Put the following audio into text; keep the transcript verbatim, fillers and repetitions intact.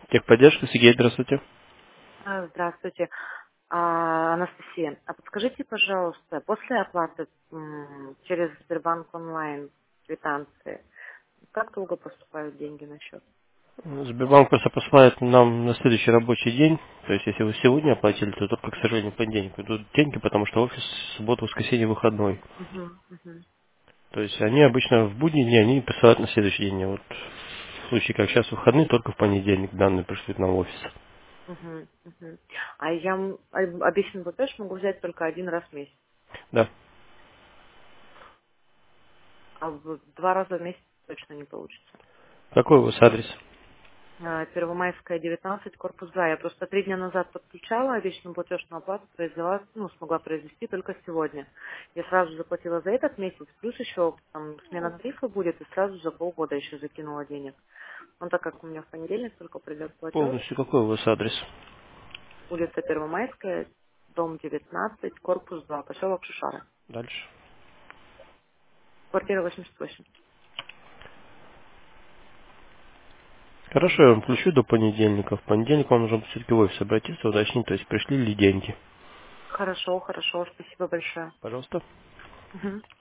Техподдержка, Сергей, здравствуйте. А, Здравствуйте, А, Анастасия. А подскажите, пожалуйста, после оплаты м, через Сбербанк онлайн квитанции, как долго поступают деньги на счет? Сбербанк просто посылает нам на следующий рабочий день. То есть, если вы сегодня оплатили, то только, к сожалению, в понедельник идут деньги, потому что офис суббота, воскресенье, выходной. Мгм, мгм, То есть, они обычно в будние дни, они присылают на следующий день. А вот в случае, как сейчас выходные, только в понедельник данные пришлют нам в офис. мгм, мгм. А я м, об- обещанный платеж могу взять только один раз в месяц, Да. а в два раза в месяц точно не получится. Какой у вас адрес? А, Первомайская, девятнадцать, корпус два. Я просто три дня назад подключала обещанную платежную оплату, произвела, ну, смогла произвести только сегодня. Я сразу заплатила за этот месяц, плюс еще там смена тарифа будет, и сразу за полгода еще закинула денег. Но так как у меня в понедельник только придет платеж, Полностью какой у вас адрес? улица Первомайская, дом девятнадцать, корпус два, поселок Шушара, Дальше. квартира восемьдесят восемь. Хорошо, я вам включу до понедельника. В понедельник вам нужно все-таки в офис обратиться, уточнить, то есть пришли ли деньги. Хорошо, хорошо, спасибо большое. Пожалуйста. Мгм.